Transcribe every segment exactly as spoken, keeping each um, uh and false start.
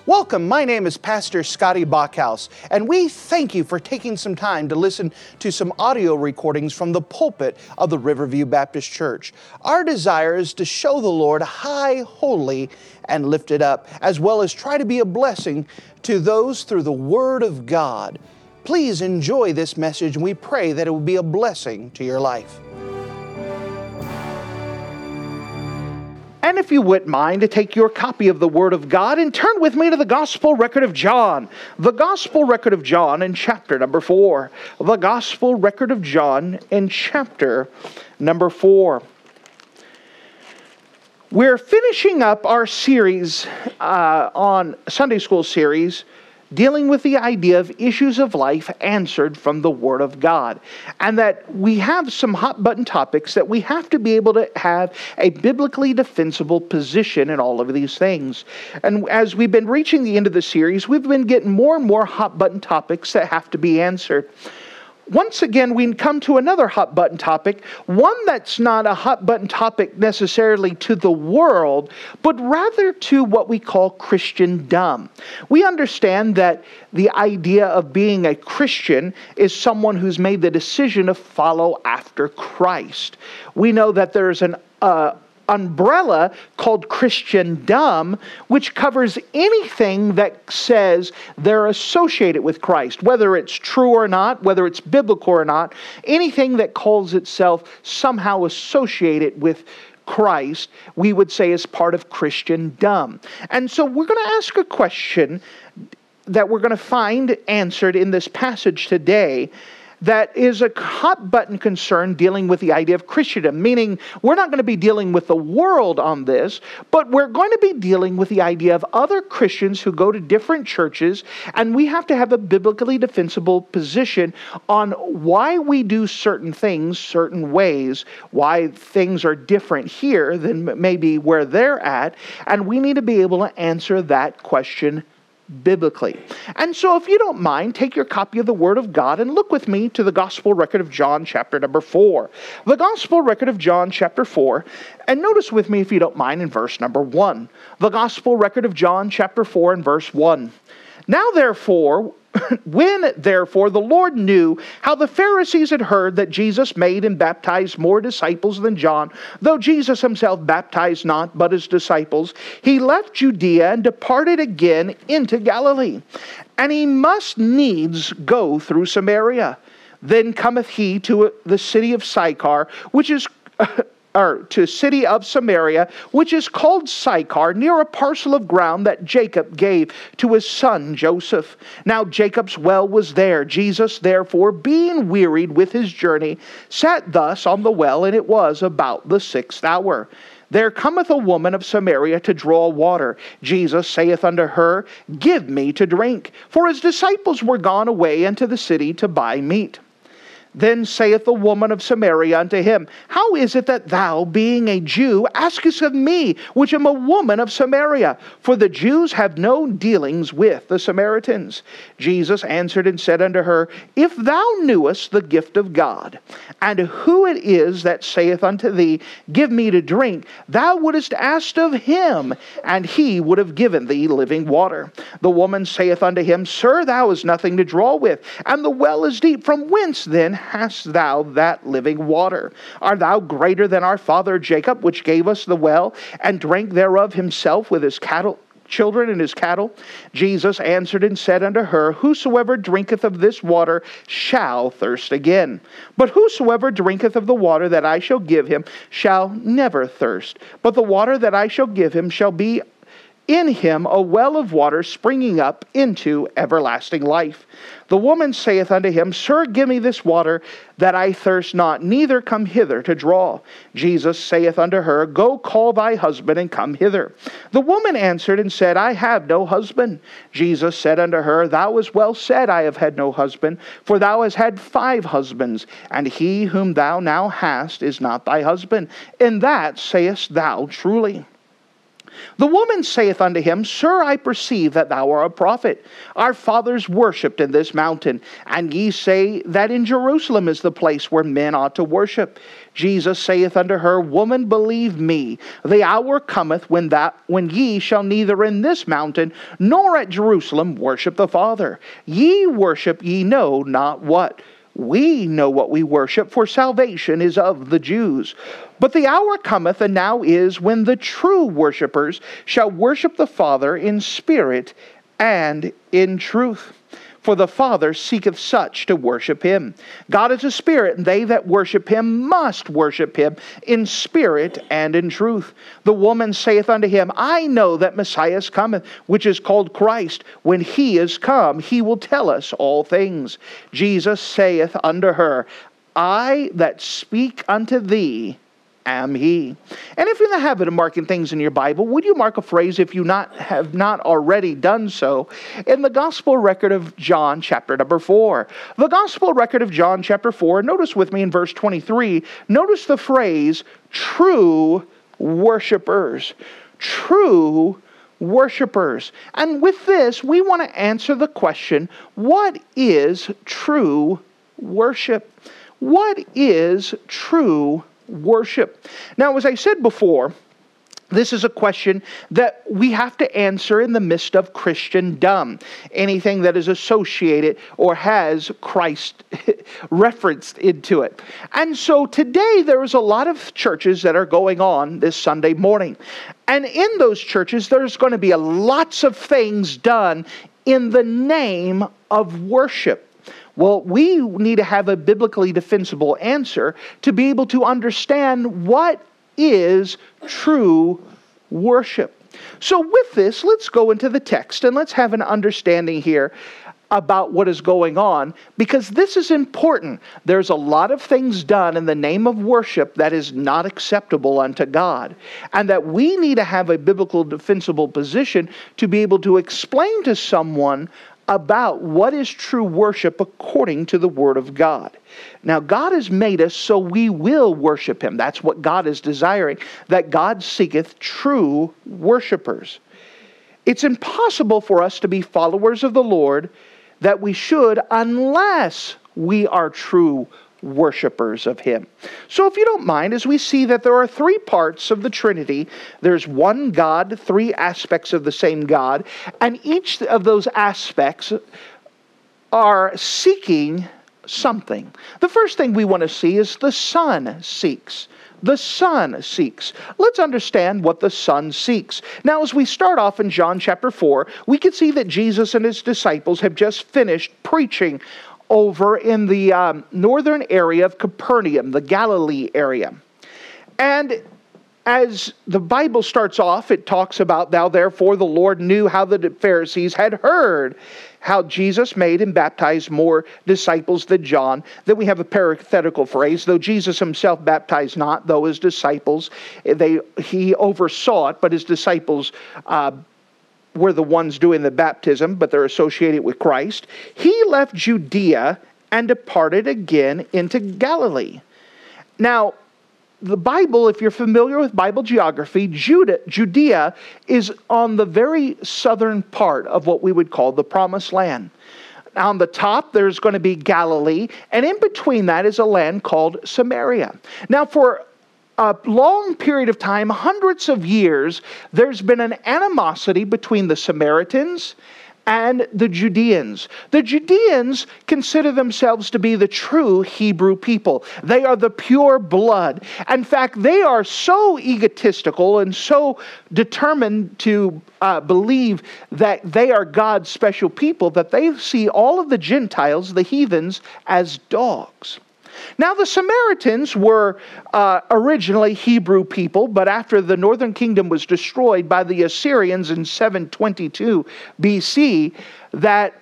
Welcome, my name is Pastor Scotty Bachhaus, and we thank you for taking some time to listen to some audio recordings from the pulpit of the Riverview Baptist Church. Our desire is to show the Lord high, holy, and lifted up, as well as try to be a blessing to those through the Word of God. Please enjoy this message, and we pray that it will be a blessing to your life. And if you wouldn't mind to take your copy of the Word of God and turn with me to the Gospel Record of John. The Gospel Record of John in chapter number four. The Gospel Record of John in chapter number four. We're finishing up our series uh, on Sunday School series dealing with the idea of issues of life answered from the Word of God. And that we have some hot button topics that we have to be able to have a biblically defensible position in all of these things. And as we've been reaching the end of the series, we've been getting more and more hot button topics that have to be answered. Once again, we come to another hot button topic, one that's not a hot button topic necessarily to the world, but rather to what we call Christendom. We understand that the idea of being a Christian is someone who's made the decision to follow after Christ. We know that there's an uh, umbrella called Christendom, which covers anything that says they're associated with Christ, whether it's true or not, whether it's biblical or not, anything that calls itself somehow associated with Christ, we would say is part of Christendom. And so we're going to ask a question that we're going to find answered in this passage today that is a hot button concern dealing with the idea of Christendom, meaning we're not going to be dealing with the world on this, but we're going to be dealing with the idea of other Christians who go to different churches, and we have to have a biblically defensible position on why we do certain things certain ways, why things are different here than maybe where they're at, and we need to be able to answer that question biblically. And so if you don't mind, take your copy of the Word of God and look with me to the Gospel Record of John chapter number four. The Gospel Record of John chapter four, and notice with me if you don't mind in verse number one. The Gospel Record of John chapter four and verse one. Now therefore, when therefore the Lord knew how the Pharisees had heard that Jesus made and baptized more disciples than John, though Jesus himself baptized not but his disciples, he left Judea and departed again into Galilee. And he must needs go through Samaria. Then cometh he to the city of Sychar, which is or to city of Samaria, which is called Sychar, near a parcel of ground that Jacob gave to his son Joseph. Now Jacob's well was there. Jesus, therefore, being wearied with his journey, sat thus on the well, and it was about the sixth hour. There cometh a woman of Samaria to draw water. Jesus saith unto her, Give me to drink. For his disciples were gone away into the city to buy meat. Then saith the woman of Samaria unto him, How is it that thou, being a Jew, askest of me, which am a woman of Samaria? For the Jews have no dealings with the Samaritans. Jesus answered and said unto her, If thou knewest the gift of God, and who it is that saith unto thee, Give me to drink, thou wouldest ask of him, and he would have given thee living water. The woman saith unto him, Sir, thou hast nothing to draw with, and the well is deep. From whence then hast thou that living water? Art thou greater than our father Jacob, which gave us the well, and drank thereof himself with his cattle, children and his cattle? Jesus answered and said unto her, Whosoever drinketh of this water shall thirst again. But whosoever drinketh of the water that I shall give him shall never thirst. But the water that I shall give him shall be in him a well of water springing up into everlasting life. The woman saith unto him, Sir, give me this water, that I thirst not, neither come hither to draw. Jesus saith unto her, Go call thy husband, and come hither. The woman answered and said, I have no husband. Jesus said unto her, Thou hast well said, I have had no husband, for thou hast had five husbands, and he whom thou now hast is not thy husband. In that sayest thou truly. The woman saith unto him, Sir, I perceive that thou art a prophet. Our fathers worshipped in this mountain, and ye say that in Jerusalem is the place where men ought to worship. Jesus saith unto her, Woman, believe me, the hour cometh when that when ye shall neither in this mountain nor at Jerusalem worship the Father. Ye worship ye know not what. We know what we worship, for salvation is of the Jews. But the hour cometh, and now is, when the true worshippers shall worship the Father in spirit and in truth. For the Father seeketh such to worship him. God is a spirit, and they that worship him must worship him in spirit and in truth. The woman saith unto him, I know that Messiah cometh, which is called Christ. When he is come, he will tell us all things. Jesus saith unto her, I that speak unto thee am he. And if you're in the habit of marking things in your Bible, would you mark a phrase, if you not have not already done so, in the Gospel record of John chapter number four. The Gospel record of John chapter four, notice with me in verse twenty-three, notice the phrase, true worshipers. True worshipers. And with this, we want to answer the question, what is true worship? What is true worship? Now, as I said before, this is a question that we have to answer in the midst of Christendom. Anything that is associated or has Christ referenced into it. And so today there is a lot of churches that are going on this Sunday morning. And in those churches there's going to be a lots of things done in the name of worship. Well, we need to have a biblically defensible answer to be able to understand what is true worship. So with this, let's go into the text and let's have an understanding here about what is going on, because this is important. There's a lot of things done in the name of worship that is not acceptable unto God, and that we need to have a biblical defensible position to be able to explain to someone about what is true worship according to the Word of God. Now, God has made us so we will worship Him. That's what God is desiring, that God seeketh true worshipers. It's impossible for us to be followers of the Lord that we should unless we are true worshipers of Him. So if you don't mind, as we see that there are three parts of the Trinity, there's one God, three aspects of the same God, and each of those aspects are seeking something. The first thing we want to see is the Son seeks. The Son seeks. Let's understand what the Son seeks. Now, as we start off in John chapter four, we can see that Jesus and His disciples have just finished preaching over in the um, northern area of Capernaum, the Galilee area. And as the Bible starts off, it talks about, Now therefore the Lord knew how the Pharisees had heard how Jesus made and baptized more disciples than John. Then we have a parenthetical phrase, though Jesus Himself baptized not, though His disciples, they He oversaw it, but His disciples uh, were the ones doing the baptism, but they're associated with Christ. He left Judea and departed again into Galilee. Now, the Bible, if you're familiar with Bible geography, Judah, Judea is on the very southern part of what we would call the Promised Land. On the top, there's going to be Galilee, and in between that is a land called Samaria. Now, for a long period of time, hundreds of years, there's been an animosity between the Samaritans and the Judeans. The Judeans consider themselves to be the true Hebrew people. They are the pure blood. In fact, they are so egotistical and so determined to uh, believe that they are God's special people that they see all of the Gentiles, the heathens, as dogs. Now, the Samaritans were uh, originally Hebrew people, but after the northern kingdom was destroyed by the Assyrians in seven twenty-two B C, that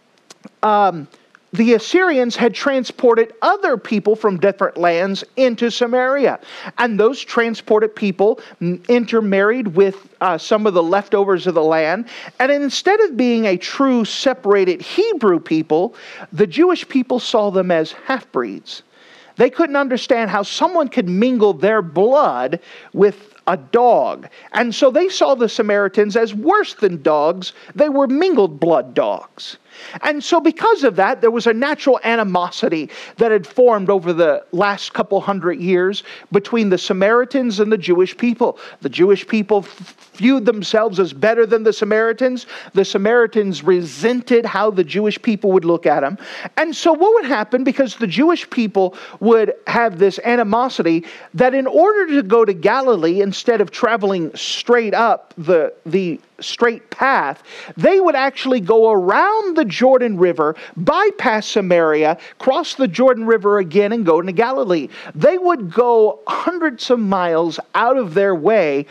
um, the Assyrians had transported other people from different lands into Samaria. And those transported people intermarried with uh, some of the leftovers of the land. And instead of being a true separated Hebrew people, the Jewish people saw them as half-breeds. They couldn't understand how someone could mingle their blood with a dog. And so they saw the Samaritans as worse than dogs. They were mingled blood dogs. And so because of that, there was a natural animosity that had formed over the last couple hundred years between the Samaritans and the Jewish people. The Jewish people viewed themselves as better than the Samaritans. The Samaritans resented how the Jewish people would look at them. And so what would happen, because the Jewish people would have this animosity, that in order to go to Galilee, instead of traveling straight up the, the straight path, they would actually go around the Jordan River, bypass Samaria, cross the Jordan River again, and go into Galilee. They would go hundreds of miles out of their way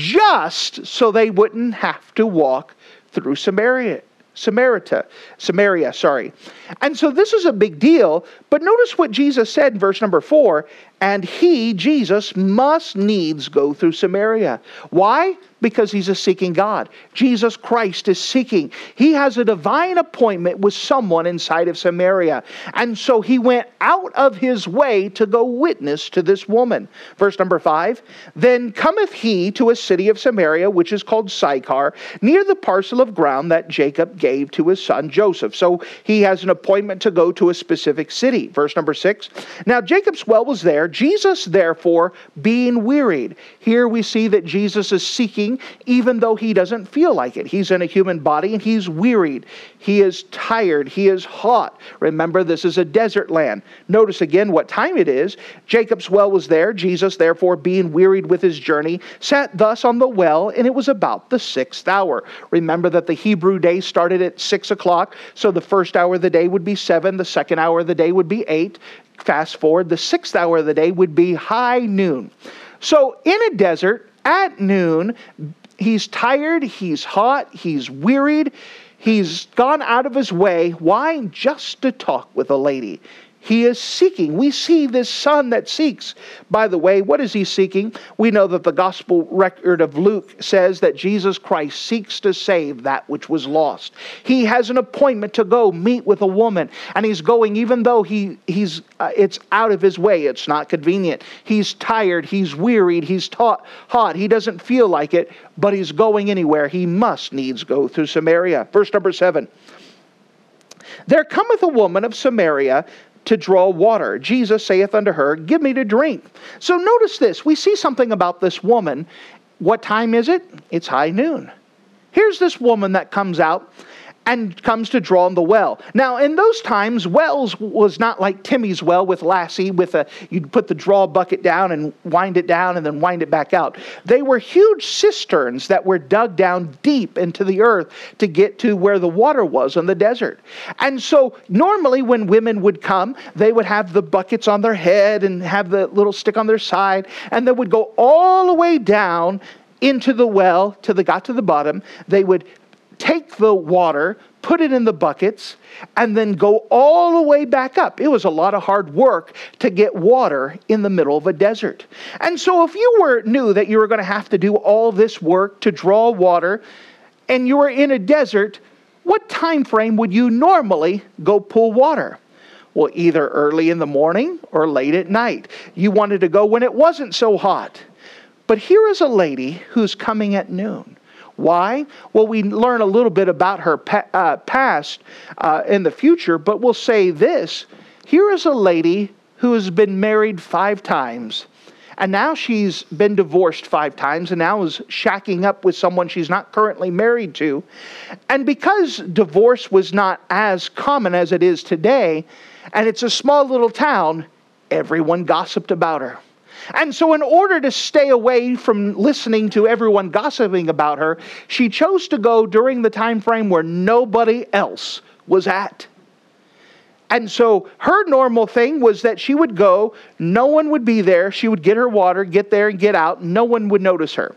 just so they wouldn't have to walk through Samaria. Samaria, Samaria, sorry. And so this is a big deal, but notice what Jesus said in verse number four, and he, Jesus, must needs go through Samaria. Why? Because he's a seeking God. Jesus Christ is seeking. He has a divine appointment with someone inside of Samaria. And so he went out of his way to go witness to this woman. Verse number five, then cometh he to a city of Samaria, which is called Sychar, near the parcel of ground that Jacob gave to his son Joseph. So he has an appointment to go to a specific city. Verse number six, now Jacob's well was there. Jesus, therefore, being wearied. Here we see that Jesus is seeking, even though he doesn't feel like it. He's in a human body and he's wearied. He is tired. He is hot. Remember, this is a desert land. Notice again what time it is. Jacob's well was there. Jesus, therefore, being wearied with his journey, sat thus on the well, and it was about the sixth hour. Remember that the Hebrew day started at six o'clock, so the first hour of the day would be seven, the second hour of the day would be eight. Fast forward, the sixth hour of the day would be high noon. So in a desert, at noon, he's tired, he's hot, he's wearied, he's gone out of his way. Why? Just to talk with a lady. He is seeking. We see this son that seeks. By the way, what is he seeking? We know that the gospel record of Luke says that Jesus Christ seeks to save that which was lost. He has an appointment to go meet with a woman, and he's going even though he he's uh, it's out of his way. It's not convenient. He's tired. He's wearied. He's ta- hot. He doesn't feel like it, but he's going anywhere. He must needs go through Samaria. Verse number seven. There cometh a woman of Samaria to draw water. Jesus saith unto her, give me to drink. So notice this. We see something about this woman. What time is it? It's high noon. Here's this woman that comes out and comes to draw on the well. Now, in those times, wells was not like Timmy's well with Lassie, with a, you'd put the draw bucket down and wind it down and then wind it back out. They were huge cisterns that were dug down deep into the earth to get to where the water was in the desert. And so normally when women would come, they would have the buckets on their head and have the little stick on their side, and they would go all the way down into the well till they got to the bottom. They would take the water, put it in the buckets, and then go all the way back up. It was a lot of hard work to get water in the middle of a desert. And so if you were knew that you were going to have to do all this work to draw water, and you were in a desert, what time frame would you normally go pull water? Well, either early in the morning or late at night. You wanted to go when it wasn't so hot. But here is a lady who's coming at noon. Why? Well, we learn a little bit about her pa- uh, past uh, in the future, but we'll say this. Here is a lady who has been married five times, and now she's been divorced five times, and now is shacking up with someone she's not currently married to. And because divorce was not as common as it is today, and it's a small little town, everyone gossiped about her. And so in order to stay away from listening to everyone gossiping about her, she chose to go during the time frame where nobody else was at. And so her normal thing was that she would go, no one would be there, she would get her water, get there and get out, no one would notice her.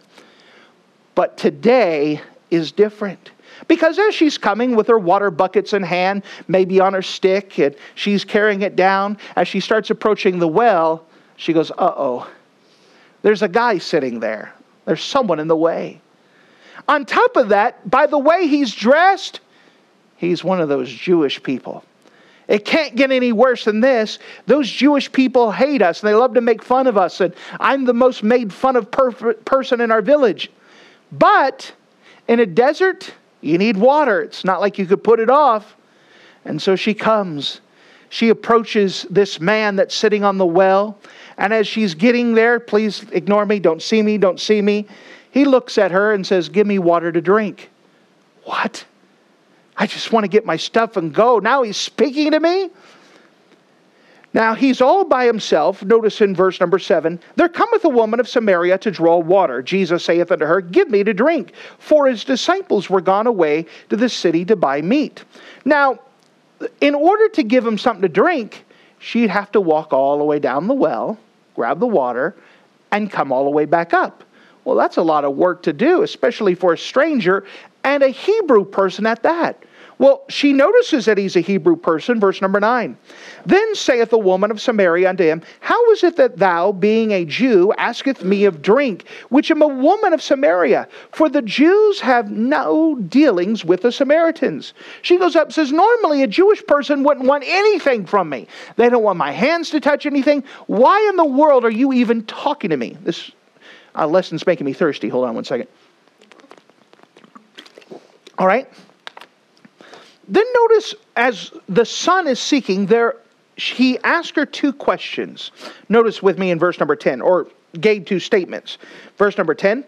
But today is different. Because as she's coming with her water buckets in hand, maybe on her stick, and she's carrying it down, as she starts approaching the well, she goes, uh-oh, there's a guy sitting there. There's someone in the way. On top of that, by the way he's dressed, he's one of those Jewish people. It can't get any worse than this. Those Jewish people hate us and they love to make fun of us. And I'm the most made fun of per- person in our village. But in a desert, you need water. It's not like you could put it off. And so she comes. She approaches this man that's sitting on the well. And as she's getting there, please ignore me, don't see me, don't see me. He looks at her and says, give me water to drink. What? I just want to get my stuff and go. Now he's speaking to me? Now he's all by himself. Notice in verse number seven, there cometh a woman of Samaria to draw water. Jesus saith unto her, give me to drink. For his disciples were gone away to the city to buy meat. Now, in order to give him something to drink, she'd have to walk all the way down the well, grab the water, and come all the way back up. Well, that's a lot of work to do, especially for a stranger and a Hebrew person at that. Well, she notices that he's a Hebrew person, verse number nine. Then saith the woman of Samaria unto him, how is it that thou, being a Jew, asketh me of drink, which am a woman of Samaria? For the Jews have no dealings with the Samaritans. She goes up and says, normally a Jewish person wouldn't want anything from me. They don't want my hands to touch anything. Why in the world are you even talking to me? This uh, lesson's making me thirsty. Hold on one second. All right. Then notice as the son is seeking there, he asked her two questions. Notice with me in verse number ten, or gave two statements. Verse number ten.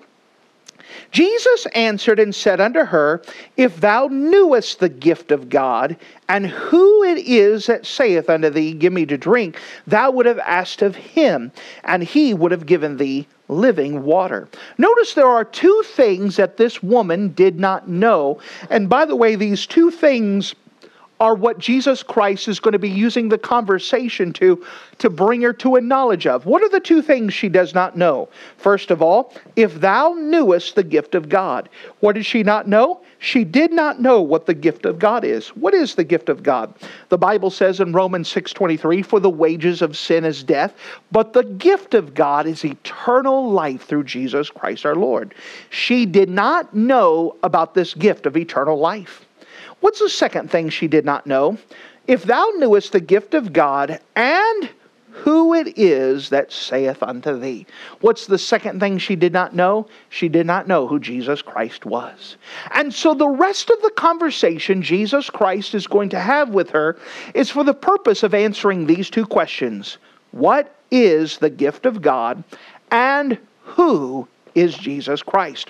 Jesus answered and said unto her, if thou knewest the gift of God, and who it is that saith unto thee, give me to drink, thou would have asked of him, and he would have given thee living water. Notice there are two things that this woman did not know. And by the way, these two things are what Jesus Christ is going to be using the conversation to, to bring her to a knowledge of. What are the two things she does not know? First of all, if thou knewest the gift of God. What did she not know? She did not know what the gift of God is. What is the gift of God? The Bible says in Romans six twenty-three, for the wages of sin is death, but the gift of God is eternal life through Jesus Christ our Lord. She did not know about this gift of eternal life. What's the second thing she did not know? If thou knewest the gift of God and who it is that saith unto thee. What's the second thing she did not know? She did not know who Jesus Christ was. And so the rest of the conversation Jesus Christ is going to have with her is for the purpose of answering these two questions. What is the gift of God? And who is Jesus Christ?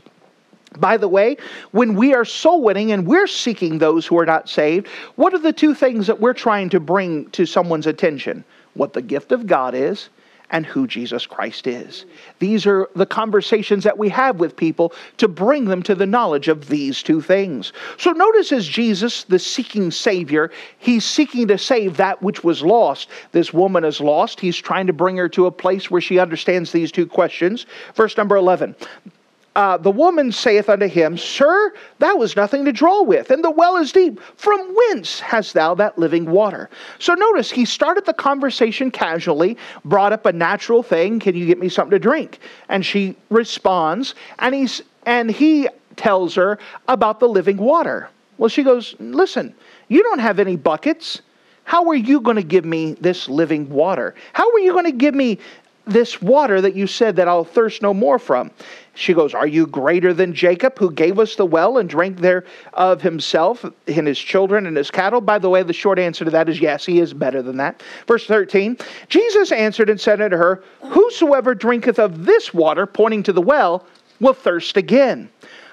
By the way, when we are soul winning and we're seeking those who are not saved, what are the two things that we're trying to bring to someone's attention? What the gift of God is and who Jesus Christ is. These are the conversations that we have with people to bring them to the knowledge of these two things. So notice as Jesus, the seeking Savior, he's seeking to save that which was lost. This woman is lost. He's trying to bring her to a place where she understands these two questions. Verse number eleven. Uh, the woman saith unto him, Sir, thou hast nothing to draw with, and the well is deep. From whence hast thou that living water? So notice, he started the conversation casually, brought up a natural thing, can you get me something to drink? And she responds, and he's and he tells her about the living water. Well, she goes, listen, you don't have any buckets. How are you going to give me this living water? How are you going to give me this water that you said that I'll thirst no more from? She goes, are you greater than Jacob, who gave us the well and drank there of himself and his children and his cattle? By the way, the short answer to that is yes, he is better than that. Verse thirteen, Jesus answered and said unto her, whosoever drinketh of this water, pointing to the well, will thirst again.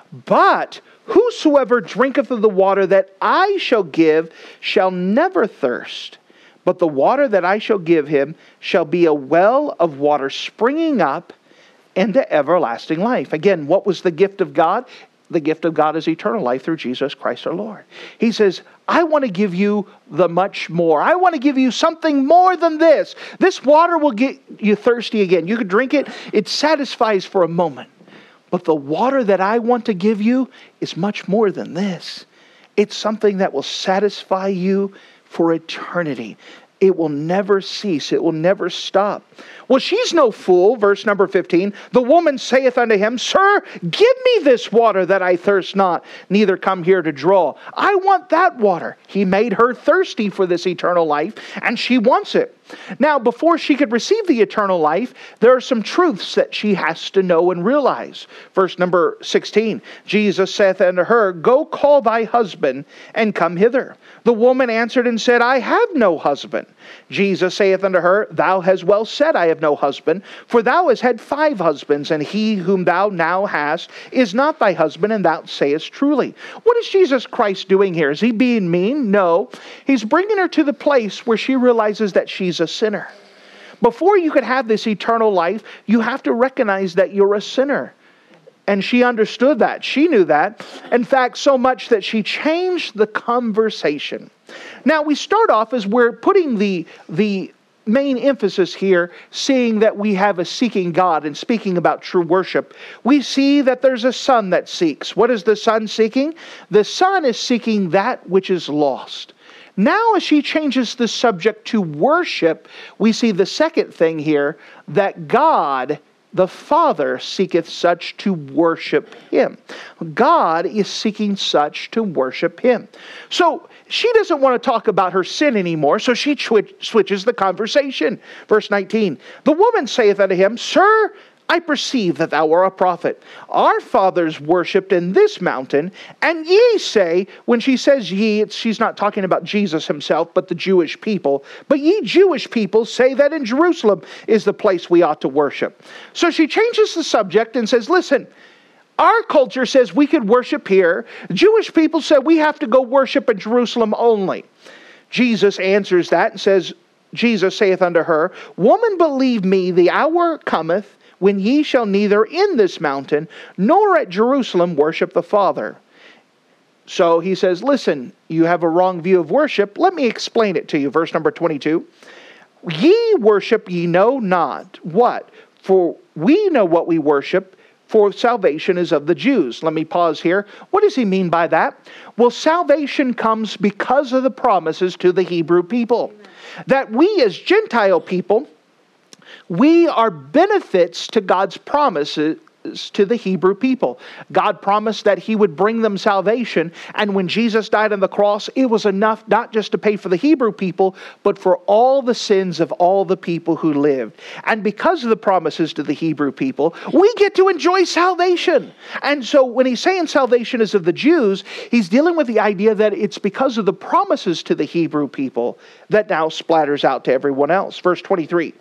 But whosoever drinketh of the water that I shall give shall never thirst. But the water that I shall give him shall be a well of water springing up into everlasting life. Again, what was the gift of God? The gift of God is eternal life through Jesus Christ our Lord. He says, I want to give you the much more. I want to give you something more than this. This water will get you thirsty again. You can drink it. It satisfies for a moment. But the water that I want to give you is much more than this. It's something that will satisfy you for eternity. it will never cease. It will never stop. Well, she's no fool, verse number fifteen. The woman saith unto him, Sir, give me this water that I thirst not, neither come here to draw. I want that water. He made her thirsty for this eternal life, and she wants it. Now, before she could receive the eternal life, there are some truths that she has to know and realize. Verse number sixteen, Jesus saith unto her, Go call thy husband, and come hither. The woman answered and said, I have no husband. Jesus saith unto her, Thou hast well said, I have no husband, for thou hast had five husbands, and he whom thou now hast is not thy husband, and thou sayest truly. What is Jesus Christ doing here? Is he being mean? No. He's bringing her to the place where she realizes that she's a sinner. Before you could have this eternal life, you have to recognize that you're a sinner. And she understood that. She knew that. In fact, so much that she changed the conversation. Now, we start off as we're putting the, the main emphasis here, seeing that we have a seeking God and speaking about true worship. We see that there's a son that seeks. What is the son seeking? The son is seeking that which is lost. Now, as she changes the subject to worship, we see the second thing here, that God, the Father, seeketh such to worship Him. God is seeking such to worship Him. So, she doesn't want to talk about her sin anymore, so she twi- switches the conversation. Verse nineteen, The woman saith unto him, Sir, I perceive that thou art a prophet. Our fathers worshipped in this mountain, and ye say, when she says ye, it's, she's not talking about Jesus himself, but the Jewish people. But ye Jewish people say that in Jerusalem is the place we ought to worship. So she changes the subject and says, listen, our culture says we could worship here. Jewish people say we have to go worship in Jerusalem only. Jesus answers that and says, Jesus saith unto her, Woman, believe me, the hour cometh when ye shall neither in this mountain nor at Jerusalem worship the Father. So he says, listen, you have a wrong view of worship. Let me explain it to you. Verse number twenty-two. Ye worship ye know not what? For we know what we worship, for salvation is of the Jews. Let me pause here. What does he mean by that? Well, salvation comes because of the promises to the Hebrew people. Amen. That we as Gentile people, we are benefits to God's promises to the Hebrew people. God promised that He would bring them salvation, and when Jesus died on the cross, it was enough not just to pay for the Hebrew people, but for all the sins of all the people who lived. And because of the promises to the Hebrew people, we get to enjoy salvation. And so when he's saying salvation is of the Jews, he's dealing with the idea that it's because of the promises to the Hebrew people that now splatters out to everyone else. Verse twenty-three.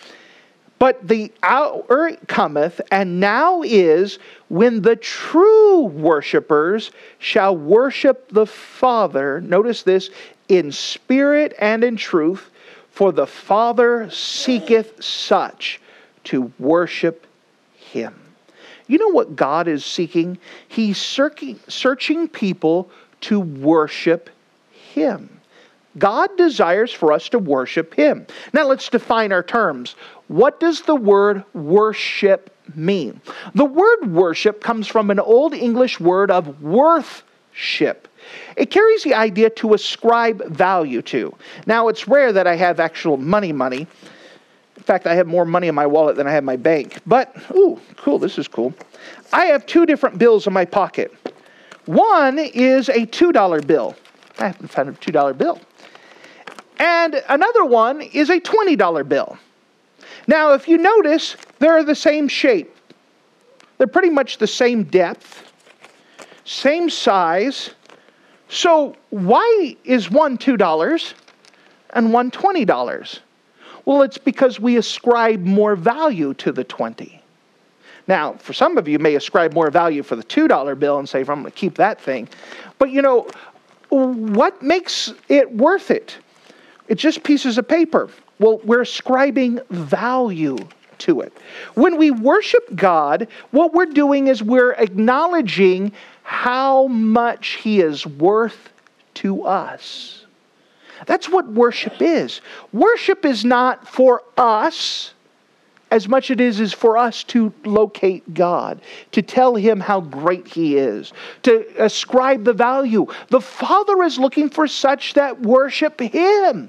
But the hour cometh, and now is, when the true worshipers shall worship the Father, notice this, in spirit and in truth, for the Father seeketh such to worship Him. You know what God is seeking? He's searching, searching people to worship Him. God desires for us to worship Him. Now let's define our terms. What does the word worship mean? The word worship comes from an Old English word of worthship. It carries the idea to ascribe value to. Now it's rare that I have actual money money. In fact, I have more money in my wallet than I have in my bank. But, ooh, cool, this is cool. I have two different bills in my pocket. One is a two dollar bill. I haven't found a two dollar bill. And another one is a twenty dollar bill. Now, if you notice, they're the same shape. They're pretty much the same depth, same size. So why is one two dollars and one twenty dollars? Well, it's because we ascribe more value to the twenty. Now, for some of you may ascribe more value for the two dollar bill and say, I'm going to keep that thing. But you know, what makes it worth it? It's just pieces of paper. Well, we're ascribing value to it. When we worship God, what we're doing is we're acknowledging how much He is worth to us. That's what worship is. Worship is not for us as much it is is for us to locate God, to tell Him how great He is, to ascribe the value. The Father is looking for such that worship Him.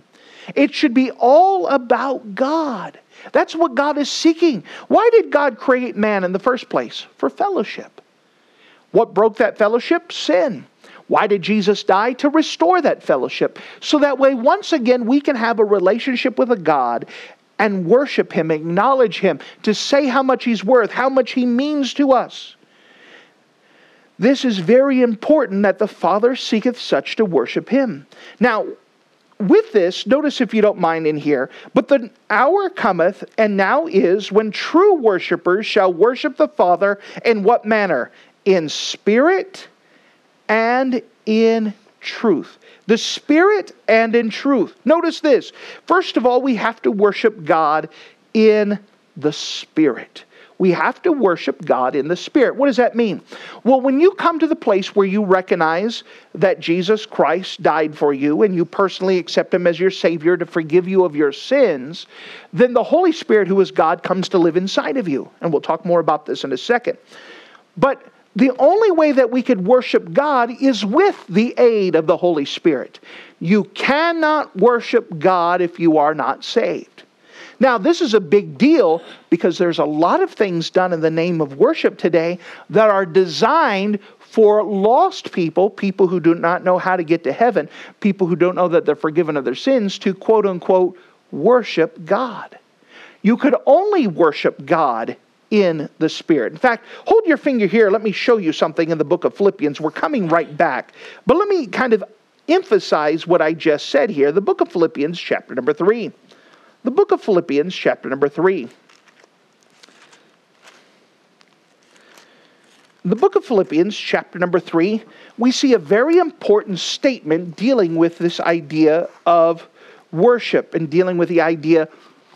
It should be all about God. That's what God is seeking. Why did God create man in the first place? For fellowship. What broke that fellowship? Sin. Why did Jesus die? To restore that fellowship. So that way, once again, we can have a relationship with a God and worship Him, acknowledge Him, to say how much He's worth, how much He means to us. This is very important, that the Father seeketh such to worship Him. Now, with this, notice if you don't mind in here, but the hour cometh, and now is, when true worshipers shall worship the Father in what manner? In spirit and in truth. The Spirit and in truth. Notice this. First of all, we have to worship God in the Spirit. We have to worship God in the Spirit. What does that mean? Well, when you come to the place where you recognize that Jesus Christ died for you and you personally accept Him as your Savior to forgive you of your sins, then the Holy Spirit, who is God, comes to live inside of you. And we'll talk more about this in a second. But the only way that we could worship God is with the aid of the Holy Spirit. You cannot worship God if you are not saved. Now, this is a big deal because there's a lot of things done in the name of worship today that are designed for lost people, people who do not know how to get to heaven, people who don't know that they're forgiven of their sins, to quote unquote worship God. You could only worship God in the Spirit. In fact, hold your finger here. Let me show you something in the book of Philippians. We're coming right back. But let me kind of emphasize what I just said here. The book of Philippians, chapter number three. The book of Philippians, chapter number three. The book of Philippians, chapter number three, we see a very important statement dealing with this idea of worship and dealing with the idea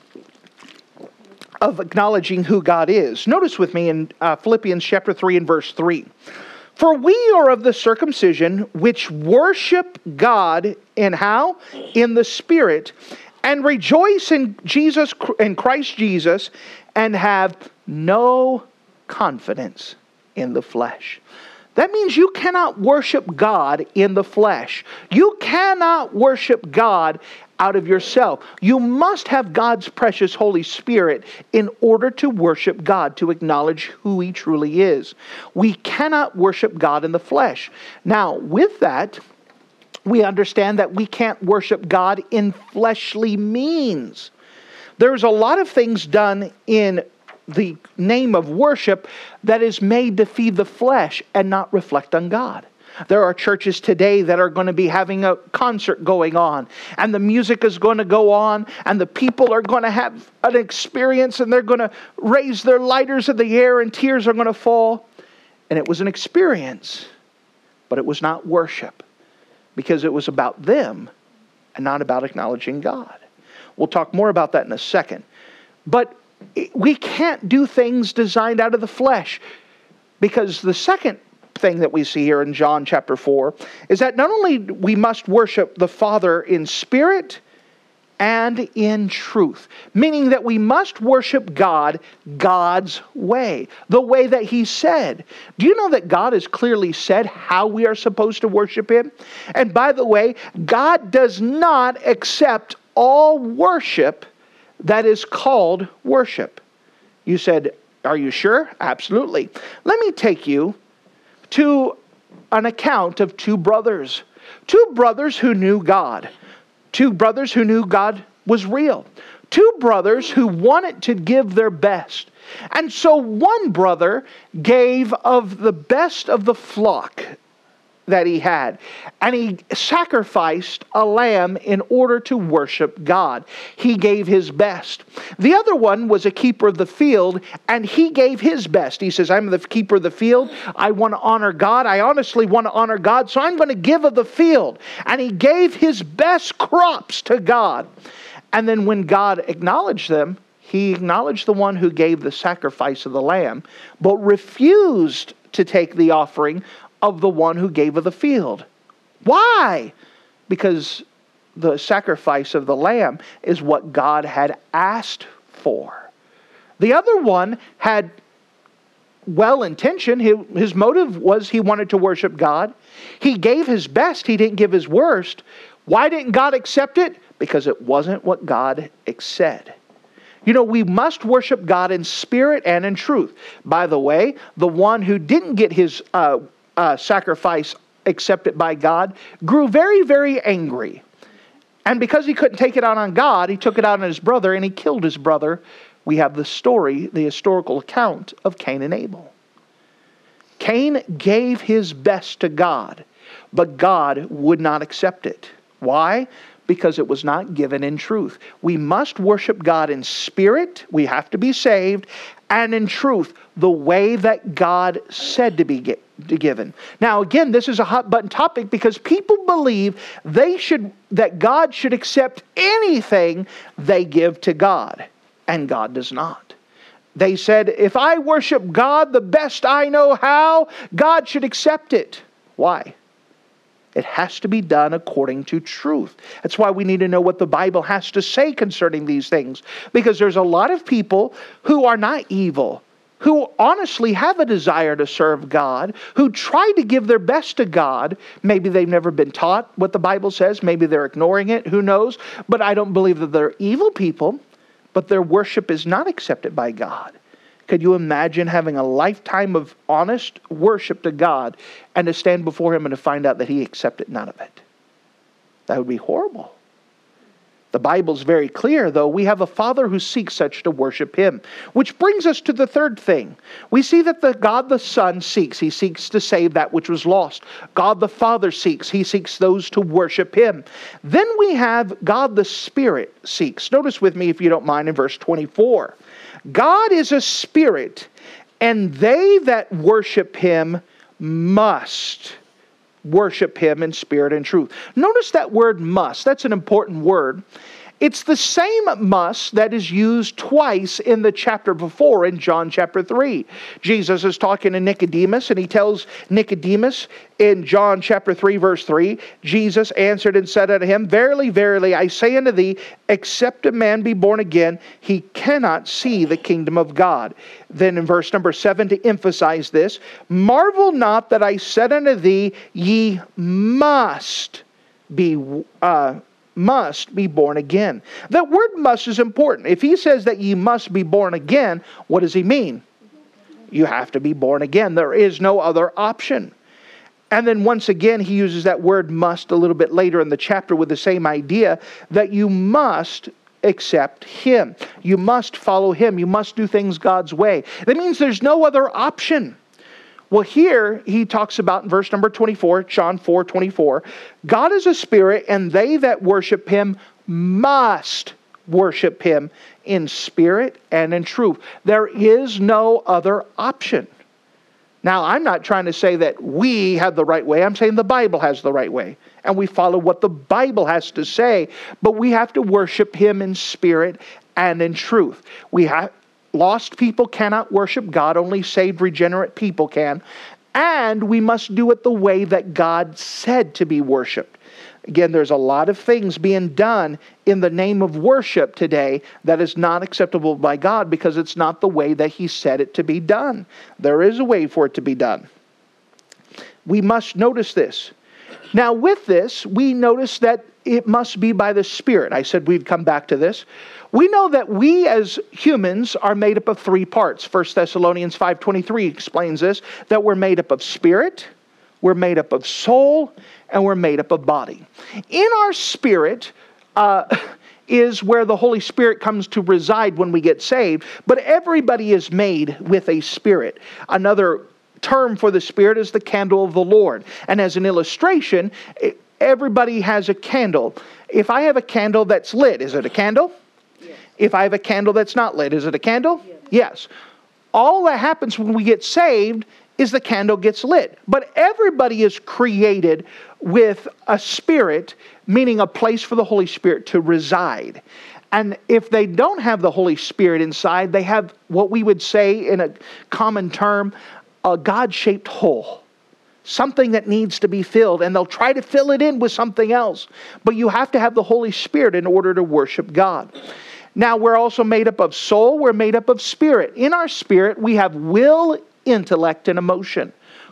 of acknowledging who God is. Notice with me in uh, Philippians chapter three and verse three. For we are of the circumcision which worship God in how? In the Spirit, and rejoice in Jesus, in Christ Jesus, and have no confidence in the flesh. That means you cannot worship God in the flesh. You cannot worship God out of yourself. You must have God's precious Holy Spirit in order to worship God, to acknowledge who He truly is. We cannot worship God in the flesh. Now, with that, we understand that we can't worship God in fleshly means. There's a lot of things done in the name of worship that is made to feed the flesh and not reflect on God. There are churches today that are going to be having a concert going on, and the music is going to go on, and the people are going to have an experience, and they're going to raise their lighters in the air, and tears are going to fall. And it was an experience, but it was not worship, because it was about them and not about acknowledging God. We'll talk more about that in a second. But we can't do things designed out of the flesh, because the second thing that we see here in John chapter four is that not only we must worship the Father in spirit and in truth, meaning that we must worship God God's way, the way that He said. Do you know that God has clearly said how we are supposed to worship Him? And by the way, God does not accept all worship that is called worship. You said, are you sure? Absolutely. Let me take you to an account of two brothers. Two brothers who knew God. Two brothers who knew God was real. Two brothers who wanted to give their best. And so one brother gave of the best of the flock that he had, and he sacrificed a lamb in order to worship God. He gave his best. The other one was a keeper of the field, and he gave his best. He says, I'm the keeper of the field. I want to honor God. I honestly want to honor God, so I'm going to give of the field. And he gave his best crops to God. And then when God acknowledged them, He acknowledged the one who gave the sacrifice of the lamb, but refused to take the offering of the one who gave of the field. Why? Because the sacrifice of the lamb is what God had asked for. The other one had well intention. His motive was he wanted to worship God. He gave his best. He didn't give his worst. Why didn't God accept it? because it wasn't what God said. You know, we must worship God in spirit and in truth. By the way, the one who didn't get his uh, uh, sacrifice accepted by God grew very, very angry. And because he couldn't take it out on God, he took it out on his brother and he killed his brother. We have the story, the historical account of Cain and Abel. Cain gave his best to God, but God would not accept it. Why? Because it was not given in truth. We must worship God in spirit, we have to be saved, and in truth, the way that God said to be given. Now again, this is a hot button topic because people believe they should that God should accept anything they give to God, and God does not. They said, if I worship God the best I know how, God should accept it. Why? It has to be done according to truth. That's why we need to know what the Bible has to say concerning these things. Because there's a lot of people who are not evil, who honestly have a desire to serve God, who try to give their best to God. Maybe they've never been taught what the Bible says. Maybe they're ignoring it. Who knows? But I don't believe that they're evil people, but their worship is not accepted by God. Could you imagine having a lifetime of honest worship to God and to stand before Him and to find out that He accepted none of it? That would be horrible. The Bible's very clear, though. We have a Father who seeks such to worship Him. Which brings us to the third thing. We see that the God the Son seeks. He seeks to save that which was lost. God the Father seeks. He seeks those to worship Him. Then we have God the Spirit seeks. Notice with me, if you don't mind, in verse twenty-four. God is a spirit, and they that worship Him must worship Him in spirit and truth. Notice that word must. That's an important word. It's the same must that is used twice in the chapter before, in John chapter three. Jesus is talking to Nicodemus, and He tells Nicodemus in John chapter three, verse three, Jesus answered and said unto him, Verily, verily, I say unto thee, except a man be born again, he cannot see the kingdom of God. Then in verse number seven, to emphasize this, marvel not that I said unto thee, ye must be uh, must be born again. That word must is important. If He says that ye must be born again, what does He mean? You have to be born again. There is no other option. And then once again, He uses that word must a little bit later in the chapter with the same idea, that you must accept Him. You must follow Him. You must do things God's way. That means there's no other option. Well, here he talks about in verse number twenty-four, John four twenty-four, God is a spirit, and they that worship Him must worship Him in spirit and in truth. There is no other option. Now, I'm not trying to say that we have the right way. I'm saying the Bible has the right way. And we follow what the Bible has to say. But we have to worship Him in spirit and in truth. We have... Lost people cannot worship God. Only saved, regenerate people can. And we must do it the way that God said to be worshiped. Again, there's a lot of things being done in the name of worship today that is not acceptable by God because it's not the way that He said it to be done. There is a way for it to be done. We must notice this. Now, with this, we notice that it must be by the Spirit. I said we'd come back to this. We know that we as humans are made up of three parts. First Thessalonians five twenty-three explains this, that we're made up of spirit, we're made up of soul, and we're made up of body. In our spirit uh, is where the Holy Spirit comes to reside when we get saved, but everybody is made with a spirit. Another term for the Spirit is the candle of the Lord. And as an illustration, everybody has a candle. If I have a candle that's lit, is it a candle? Yes. If I have a candle that's not lit, is it a candle? Yes. Yes. All that happens when we get saved is the candle gets lit. But everybody is created with a spirit, meaning a place for the Holy Spirit to reside. And if they don't have the Holy Spirit inside, they have what we would say in a common term, a God-shaped hole. Something that needs to be filled, and they'll try to fill it in with something else. But you have to have the Holy Spirit in order to worship God. Now, we're also made up of soul, we're made up of spirit. In our spirit, we have will, intellect, and emotion.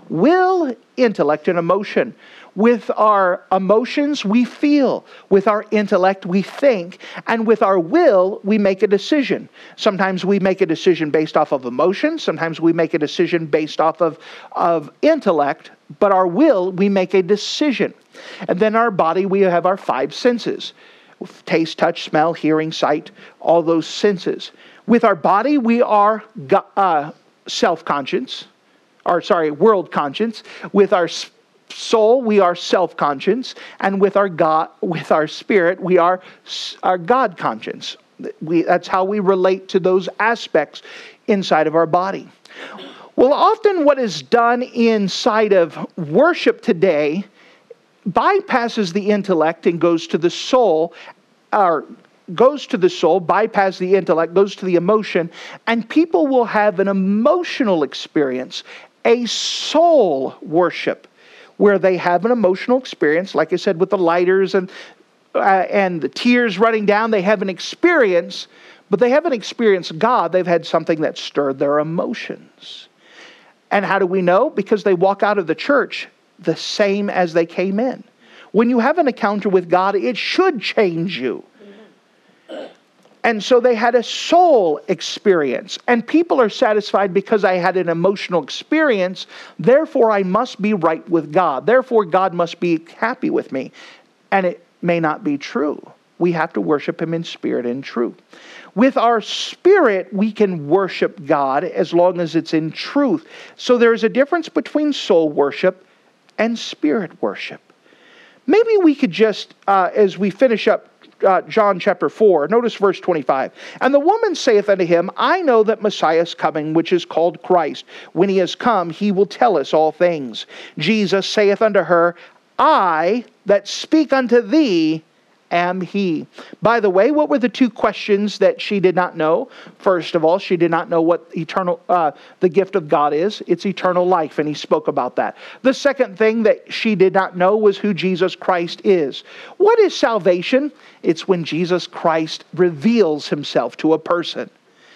will, intellect, and emotion. With our emotions, we feel. With our intellect, we think. And with our will, we make a decision. Sometimes we make a decision based off of emotion. Sometimes we make a decision based off of, of intellect. But our will, we make a decision. And then our body, we have our five senses. Taste, touch, smell, hearing, sight, all those senses. With our body, we are uh, self-conscious. Or sorry, world conscious. With our soul, we are self-conscious, and with our God, with our spirit, we are our God conscious. We, that's how we relate to those aspects inside of our body. Well, often what is done inside of worship today bypasses the intellect and goes to the soul, or goes to the soul, bypasses the intellect, goes to the emotion, and people will have an emotional experience, a soul worship, where they have an emotional experience, like I said, with the lighters and uh, and the tears running down. They have an experience, but they haven't experienced God. They've had something that stirred their emotions. And how do we know? Because they walk out of the church the same as they came in. When you have an encounter with God, it should change you. And so they had a soul experience. And people are satisfied because I had an emotional experience. Therefore, I must be right with God. Therefore, God must be happy with me. And it may not be true. We have to worship Him in spirit and truth. With our spirit, we can worship God as long as it's in truth. So there is a difference between soul worship and spirit worship. Maybe we could just, uh, as we finish up Uh, John chapter four, notice verse twenty-five. And the woman saith unto him, I know that Messiah is coming, which is called Christ. When he is come, he will tell us all things. Jesus saith unto her, I that speak unto thee am he. By the way, what were the two questions that she did not know? First of all, she did not know what eternal, uh, the gift of God is. It's eternal life, and he spoke about that. The second thing that she did not know was who Jesus Christ is. What is salvation? It's when Jesus Christ reveals himself to a person.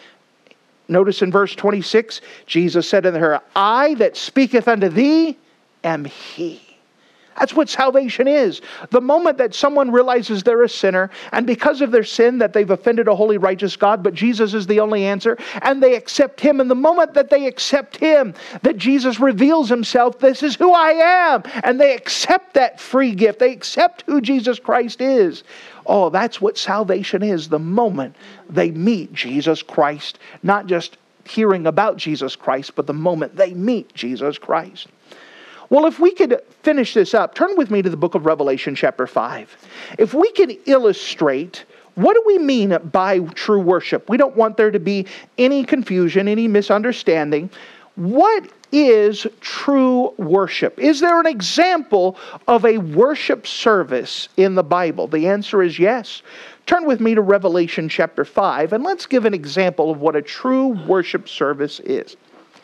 Notice in verse twenty-six, Jesus said unto her, I that speaketh unto thee am he. That's what salvation is. The moment that someone realizes they're a sinner, and because of their sin that they've offended a holy, righteous God, but Jesus is the only answer, and they accept Him, and the moment that they accept Him, that Jesus reveals Himself, this is who I am, and they accept that free gift, they accept who Jesus Christ is. Oh, that's what salvation is, the moment they meet Jesus Christ, not just hearing about Jesus Christ, but the moment they meet Jesus Christ. Well, if we could finish this up, turn with me to the book of Revelation chapter five. If we could illustrate, what do we mean by true worship? We don't want there to be any confusion, any misunderstanding. What is true worship? Is there an example of a worship service in the Bible? The answer is yes. Turn with me to Revelation chapter five, and let's give an example of what a true worship service is.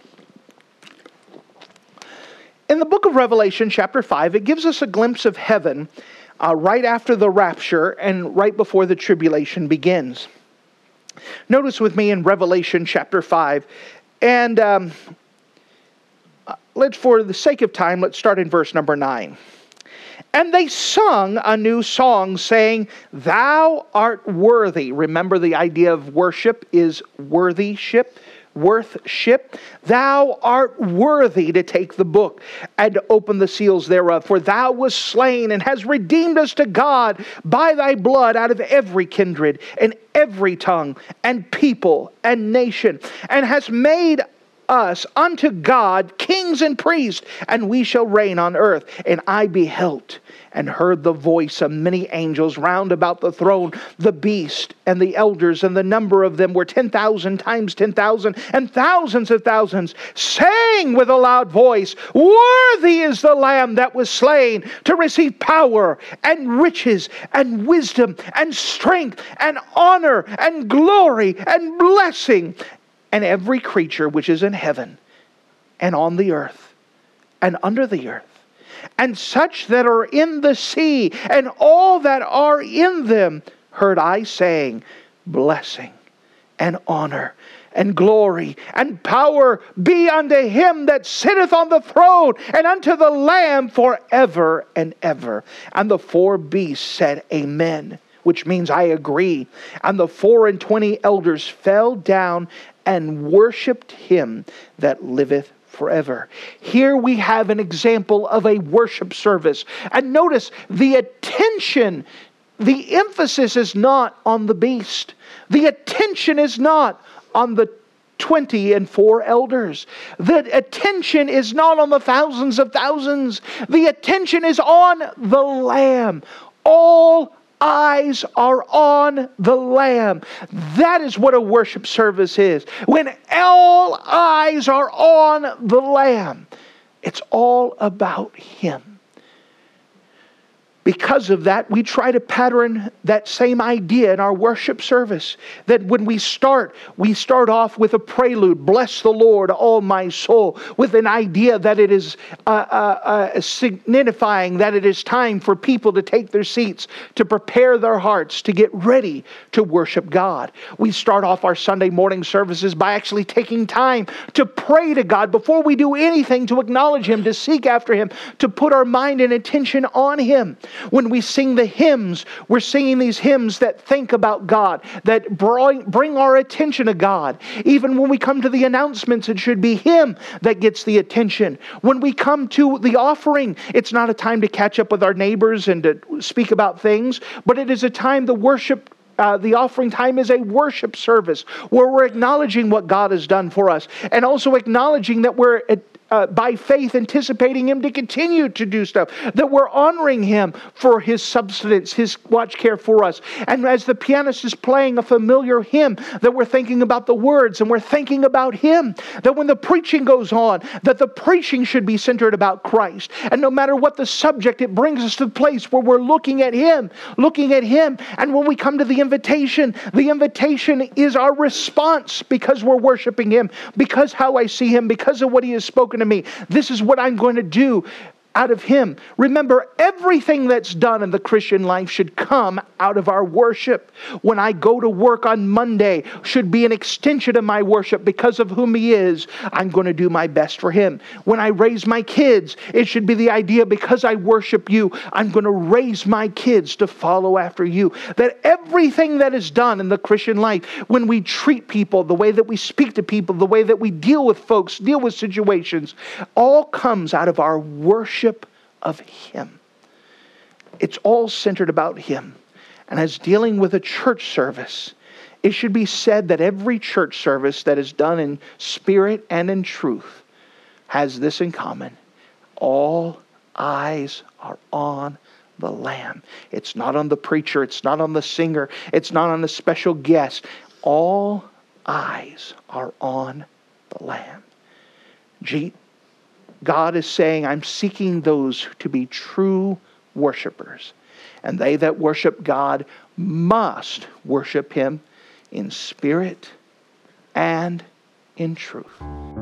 In the book of Revelation, chapter five, it gives us a glimpse of heaven uh, right after the rapture and right before the tribulation begins. Notice with me in Revelation chapter five, and um, let's, for the sake of time, let's start in verse number nine. And they sung a new song, saying, Thou art worthy. Remember, the idea of worship is worthyship. Worthship. Thou art worthy to take the book and to open the seals thereof. For thou wast slain and hast redeemed us to God by thy blood out of every kindred and every tongue and people and nation, and hast made us unto God kings and priests, and we shall reign on earth. And I beheld and heard the voice of many angels round about the throne, the beast and the elders, and the number of them were ten thousand times ten thousand, and thousands of thousands, saying with a loud voice, Worthy is the Lamb that was slain to receive power and riches and wisdom and strength and honor and glory and blessing. And every creature which is in heaven and on the earth and under the earth, and such that are in the sea, and all that are in them, heard I saying, Blessing and honor and glory and power be unto him that sitteth on the throne and unto the Lamb forever and ever. And the four beasts said, Amen, which means I agree. And the four and twenty elders fell down and worshipped him that liveth forever. Here we have an example of a worship service. And notice the attention, the emphasis is not on the beast. The attention is not on the twenty and four elders. The attention is not on the thousands of thousands. The attention is on the Lamb. All eyes are on the Lamb. That is what a worship service is. When all eyes are on the Lamb, it's all about him. Because of that, we try to pattern that same idea in our worship service. That when we start, we start off with a prelude, bless the Lord, all my soul, with an idea that it is uh, uh, uh, signifying that it is time for people to take their seats, to prepare their hearts, to get ready to worship God. We start off our Sunday morning services by actually taking time to pray to God before we do anything, to acknowledge him, to seek after him, to put our mind and attention on him. When we sing the hymns, we're singing these hymns that think about God, that bring our attention to God. Even when we come to the announcements, it should be him that gets the attention. When we come to the offering, it's not a time to catch up with our neighbors and to speak about things, but it is a time to worship. Uh, the offering time is a worship service where we're acknowledging what God has done for us, and also acknowledging that we're Uh, by faith anticipating him to continue to do stuff, that we're honoring him for his substance, his watch care for us. And as the pianist is playing a familiar hymn, that we're thinking about the words and we're thinking about him. That when the preaching goes on, that the preaching should be centered about Christ. And no matter what the subject, it brings us to the place where we're looking at him, looking at him. And when we come to the invitation, the invitation is our response because we're worshiping him, because how I see him, because of what he has spoken to me. This is what I'm going to do out of him. Remember, everything that's done in the Christian life should come out of our worship. When I go to work on Monday, should be an extension of my worship because of whom he is. I'm going to do my best for him. When I raise my kids, it should be the idea, because I worship you, I'm going to raise my kids to follow after you. That everything that is done in the Christian life, when we treat people, the way that we speak to people, the way that we deal with folks, deal with situations, all comes out of our worship of him. It's all centered about him. And as dealing with a church service, it should be said that every church service that is done in spirit and in truth has this in common: all eyes are on the Lamb. It's not on the preacher, it's not on the singer, it's not on the special guest. All eyes are on the Lamb. G- God is saying, I'm seeking those to be true worshipers. And they that worship God must worship him in spirit and in truth.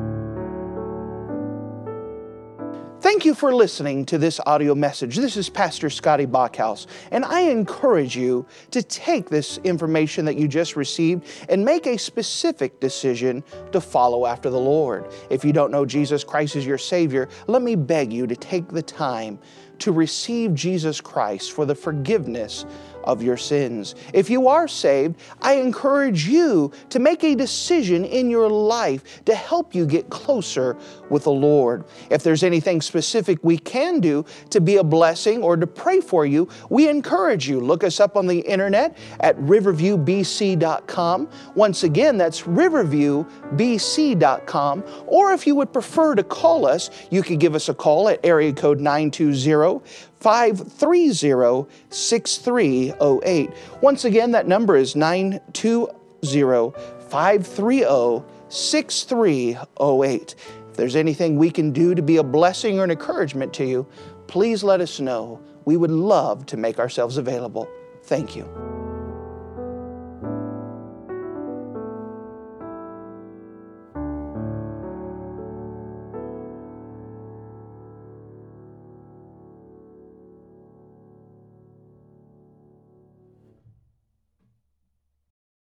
Thank you for listening to this audio message. This is Pastor Scotty Bachhaus, and I encourage you to take this information that you just received and make a specific decision to follow after the Lord. If you don't know Jesus Christ as your Savior, let me beg you to take the time to receive Jesus Christ for the forgiveness of your sins. If you are saved, I encourage you to make a decision in your life to help you get closer with the Lord. If there's anything specific we can do to be a blessing or to pray for you, we encourage you. Look us up on the internet at riverview b c dot com. Once again, that's riverview b c dot com. Or if you would prefer to call us, you could give us a call at area code nine two zero, five three zero, six three zero eight. Once again, that number is nine two zero, five three zero, six three zero eight. If there's anything we can do to be a blessing or an encouragement to you, please let us know. We would love to make ourselves available. Thank you.